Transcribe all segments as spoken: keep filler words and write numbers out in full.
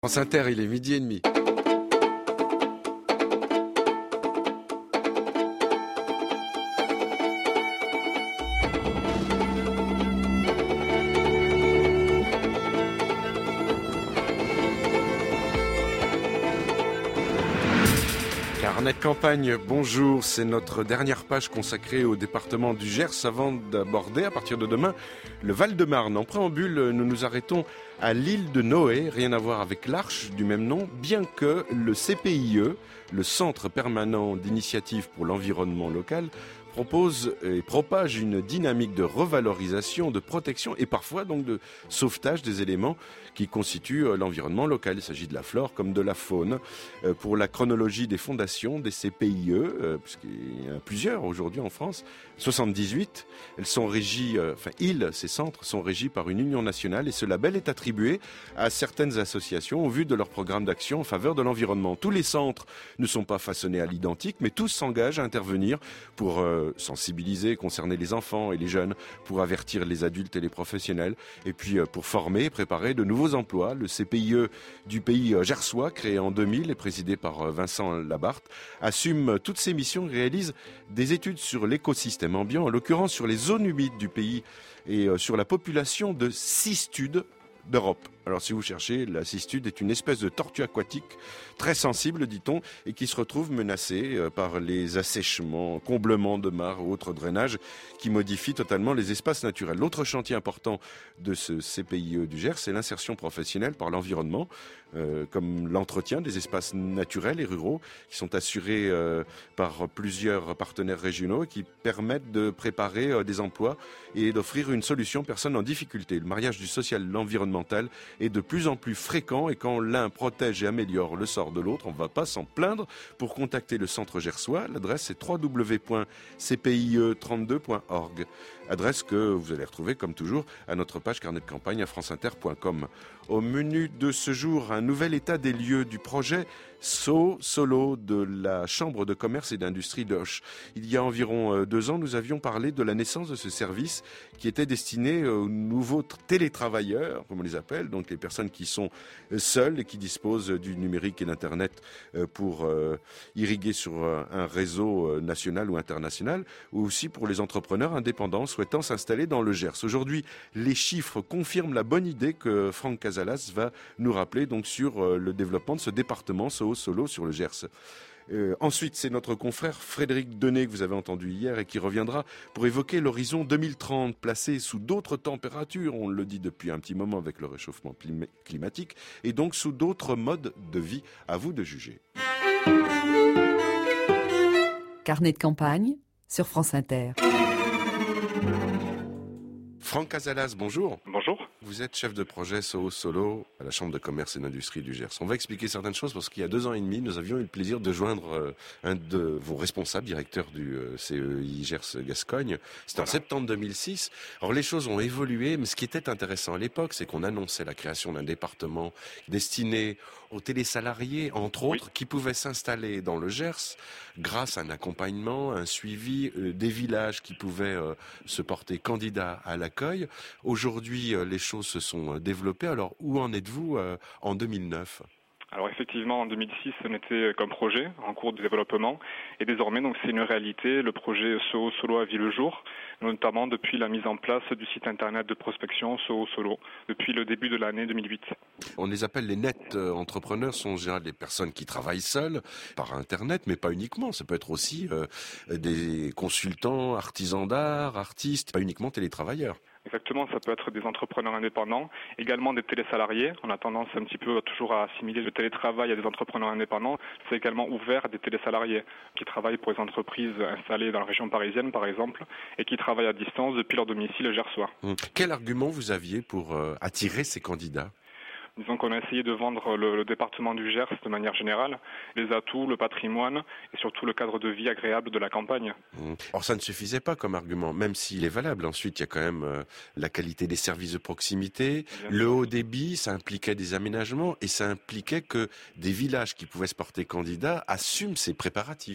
France Inter, il est midi et demi. Carnet de campagne, bonjour, c'est notre dernière page consacrée au département du Gers avant d'aborder à partir de demain le Val-de-Marne. En préambule, nous nous arrêtons à l'île de Noé, rien à voir avec l'Arche du même nom, bien que le C P I E, le Centre permanent d'initiative pour l'environnement local, propose et propage une dynamique de revalorisation, de protection et parfois donc de sauvetage des éléments qui constituent l'environnement local. Il s'agit de la flore comme de la faune. Pour la chronologie des fondations des C P I E, puisqu'il y en a plusieurs aujourd'hui en France, soixante-dix-huit, elles sont régies, enfin ils, ces centres, sont régis par une union nationale et ce label est attribué à certaines associations au vu de leur programme d'action en faveur de l'environnement. Tous les centres ne sont pas façonnés à l'identique, mais tous s'engagent à intervenir pour euh, sensibiliser, concerner les enfants et les jeunes, pour avertir les adultes et les professionnels, et puis euh, pour former et préparer de nouveaux emplois. Le C P I E du pays euh, gersois, créé en deux mille et présidé par euh, Vincent Labarthe, assume euh, toutes ses missions et réalise des études sur l'écosystème ambiant, en l'occurrence sur les zones humides du pays et euh, sur la population de cistudes d'Europe. Alors si vous cherchez, la cistude est une espèce de tortue aquatique très sensible, dit-on, et qui se retrouve menacée par les assèchements, comblements de mares ou autres drainages qui modifient totalement les espaces naturels. L'autre chantier important de ce C P I E du Gers, c'est l'insertion professionnelle par l'environnement, euh, comme l'entretien des espaces naturels et ruraux qui sont assurés euh, par plusieurs partenaires régionaux et qui permettent de préparer euh, des emplois et d'offrir une solution aux personnes en difficulté. Le mariage du social et de l'environnemental est de plus en plus fréquent et quand l'un protège et améliore le sort de l'autre, on ne va pas s'en plaindre. Pour contacter le centre gersois, l'adresse est w w w point c p i e trente-deux point org. Adresse que vous allez retrouver comme toujours à notre page carnet de campagne à franceinter point com. Au menu de ce jour, un nouvel état des lieux du projet So Solo de la Chambre de commerce et d'industrie d'Auch. Il y a environ deux ans, nous avions parlé de la naissance de ce service qui était destiné aux nouveaux télétravailleurs, comme on les appelle, donc les personnes qui sont seules et qui disposent du numérique et d'Internet pour irriguer sur un réseau national ou international, ou aussi pour les entrepreneurs indépendants souhaitant s'installer dans le Gers. Aujourd'hui, les chiffres confirment la bonne idée que Franck Casalas va nous rappeler donc sur le développement de ce département So Solo sur le Gers. Euh, ensuite, c'est notre confrère Frédéric Denet que vous avez entendu hier et qui reviendra pour évoquer l'horizon deux mille trente, placé sous d'autres températures, on le dit depuis un petit moment avec le réchauffement climatique, et donc sous d'autres modes de vie. À vous de juger. Carnet de campagne sur France Inter. Franck Casalas, bonjour. Bonjour. Vous êtes chef de projet So Solo à la Chambre de commerce et d'industrie du Gers. On va expliquer certaines choses parce qu'il y a deux ans et demi, nous avions eu le plaisir de joindre euh, un de vos responsables, directeur du euh, C E I Gers Gascogne. C'était en septembre deux mille six. Alors les choses ont évolué, mais ce qui était intéressant à l'époque, c'est qu'on annonçait la création d'un département destiné aux télésalariés, entre autres, oui, qui pouvaient s'installer dans le Gers grâce à un accompagnement, un suivi euh, des villages qui pouvaient euh, se porter candidats à l'accueil. Aujourd'hui, euh, les choses se sont développées. Alors, où en êtes-vous euh, en deux mille neuf ? Alors effectivement, en deux mille six, ce n'était qu'un projet en cours de développement. Et désormais, donc, c'est une réalité. Le projet So Solo a vu le jour, notamment depuis la mise en place du site internet de prospection So Solo, depuis le début de l'année deux mille huit. On les appelle les net entrepreneurs, sont en général des personnes qui travaillent seules par Internet, mais pas uniquement. Ça peut être aussi euh, des consultants, artisans d'art, artistes, pas uniquement télétravailleurs. Exactement, ça peut être des entrepreneurs indépendants, également des télésalariés. On a tendance un petit peu toujours à assimiler le télétravail à des entrepreneurs indépendants. C'est également ouvert à des télésalariés qui travaillent pour les entreprises installées dans la région parisienne, par exemple, et qui travaillent à distance depuis leur domicile gersois. Hum. Quel argument vous aviez pour euh, attirer ces candidats ? Disons qu'on a essayé de vendre le, le département du Gers de manière générale, les atouts, le patrimoine et surtout le cadre de vie agréable de la campagne. Mmh. Alors ça ne suffisait pas comme argument, même s'il est valable. Ensuite, il y a quand même euh, la qualité des services de proximité, Bien le sûr. Haut débit, ça impliquait des aménagements et ça impliquait que des villages qui pouvaient se porter candidats assument ces préparatifs.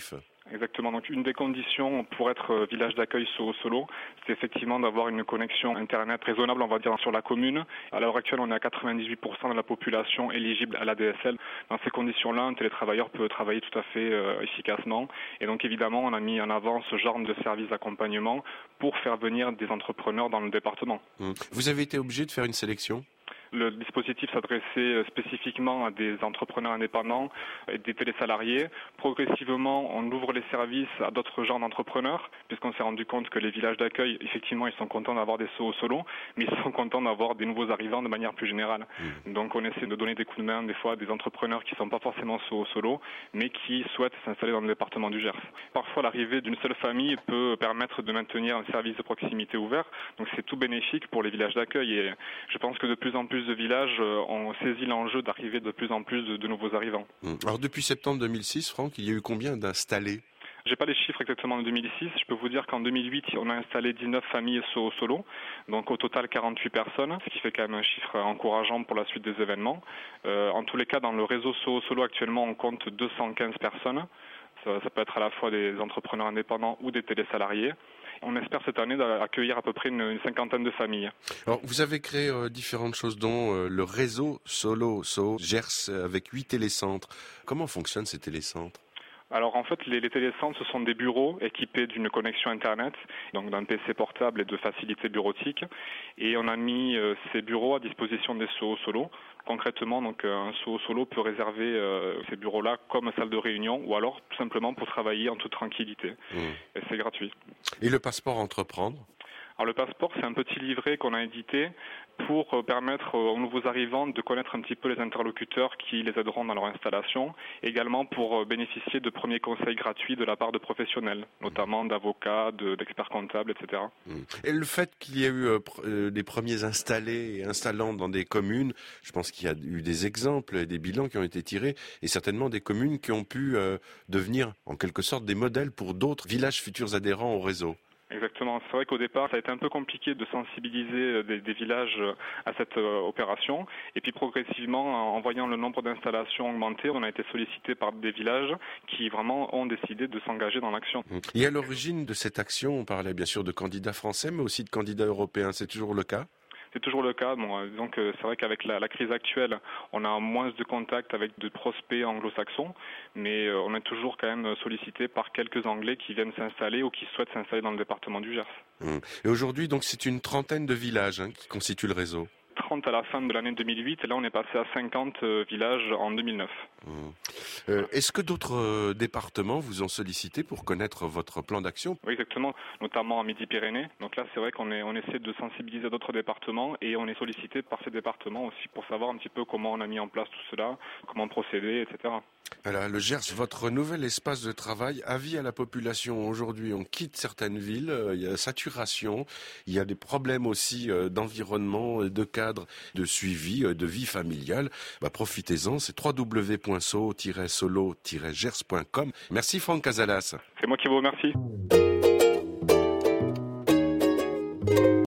Exactement. Donc une des conditions pour être village d'accueil Soho Solo, c'est effectivement d'avoir une connexion Internet raisonnable, on va dire, sur la commune. À l'heure actuelle, on est à quatre-vingt-dix-huit pour cent de la population éligible à l'A D S L. Dans ces conditions-là, un télétravailleur peut travailler tout à fait euh, efficacement. Et donc évidemment, on a mis en avant ce genre de service d'accompagnement pour faire venir des entrepreneurs dans le département. Vous avez été obligé de faire une sélection ? Le dispositif s'adressait spécifiquement à des entrepreneurs indépendants et des télésalariés. Progressivement, on ouvre les services à d'autres genres d'entrepreneurs, puisqu'on s'est rendu compte que les villages d'accueil, effectivement, ils sont contents d'avoir des Soho Solo, mais ils sont contents d'avoir des nouveaux arrivants de manière plus générale. Mmh. Donc on essaie de donner des coups de main, des fois, à des entrepreneurs qui ne sont pas forcément Soho Solo, mais qui souhaitent s'installer dans le département du Gers. Parfois, l'arrivée d'une seule famille peut permettre de maintenir un service de proximité ouvert, donc c'est tout bénéfique pour les villages d'accueil. Et je pense que de plus en plus de villages ont saisi l'enjeu d'arriver de plus en plus de, de nouveaux arrivants. Alors depuis septembre deux mille six, Franck, il y a eu combien d'installés ? J'ai pas les chiffres exactement de deux mille six. Je peux vous dire qu'en deux mille huit, on a installé dix-neuf familles Soho Solo, donc au total quarante-huit personnes, ce qui fait quand même un chiffre encourageant pour la suite des événements. Euh, en tous les cas, dans le réseau Soho Solo actuellement, on compte deux cent quinze personnes. Ça, ça peut être à la fois des entrepreneurs indépendants ou des télésalariés. On espère cette année accueillir à peu près une, une cinquantaine de familles. Alors, vous avez créé euh, différentes choses, dont euh, le réseau Solo Soho Gers avec huit télécentres. Comment fonctionnent ces télécentres ? Alors en fait, les, les télécentres, ce sont des bureaux équipés d'une connexion Internet, donc d'un P C portable et de facilités bureautiques. Et on a mis euh, ces bureaux à disposition des Soho Solo. Concrètement, donc un Soho Solo peut réserver euh, ces bureaux-là comme salle de réunion ou alors tout simplement pour travailler en toute tranquillité. Mmh. Et c'est gratuit. Et le passeport entreprendre ? Alors le passeport, c'est un petit livret qu'on a édité pour permettre aux nouveaux arrivants de connaître un petit peu les interlocuteurs qui les aideront dans leur installation, également pour bénéficier de premiers conseils gratuits de la part de professionnels, notamment d'avocats, de, d'experts comptables, et cetera. Et le fait qu'il y ait eu euh, des premiers installés et installant dans des communes, je pense qu'il y a eu des exemples et des bilans qui ont été tirés, et certainement des communes qui ont pu euh, devenir en quelque sorte des modèles pour d'autres villages futurs adhérents au réseau. Exactement. C'est vrai qu'au départ, ça a été un peu compliqué de sensibiliser des, des villages à cette euh, opération. Et puis progressivement, en voyant le nombre d'installations augmenter, on a été sollicité par des villages qui vraiment ont décidé de s'engager dans l'action. Et à l'origine de cette action, on parlait bien sûr de candidats français, mais aussi de candidats européens. C'est toujours le cas ? C'est toujours le cas. Bon, donc c'est vrai qu'avec la, la crise actuelle, on a moins de contacts avec de prospects anglo-saxons, mais on est toujours quand même sollicité par quelques Anglais qui viennent s'installer ou qui souhaitent s'installer dans le département du Gers. Et aujourd'hui, donc, c'est une trentaine de villages hein, qui constituent le réseau. trente à la fin de l'année deux mille huit, et là on est passé à cinquante villages en deux mille neuf. Mmh. Euh, est-ce que d'autres euh, départements vous ont sollicité pour connaître votre plan d'action ? Oui, exactement, notamment en Midi-Pyrénées. Donc là, c'est vrai qu'on est, on essaie de sensibiliser d'autres départements et on est sollicité par ces départements aussi pour savoir un petit peu comment on a mis en place tout cela, comment procéder, et cetera. Alors, le Gers, votre nouvel espace de travail, avis à la population. Aujourd'hui, on quitte certaines villes, euh, il y a saturation, il y a des problèmes aussi euh, d'environnement, de cadre, de suivi, euh, de vie familiale. Bah, profitez-en, c'est w w w point soho tiret solo tiret gers point com. Merci Franck Casalas. C'est moi qui vous remercie.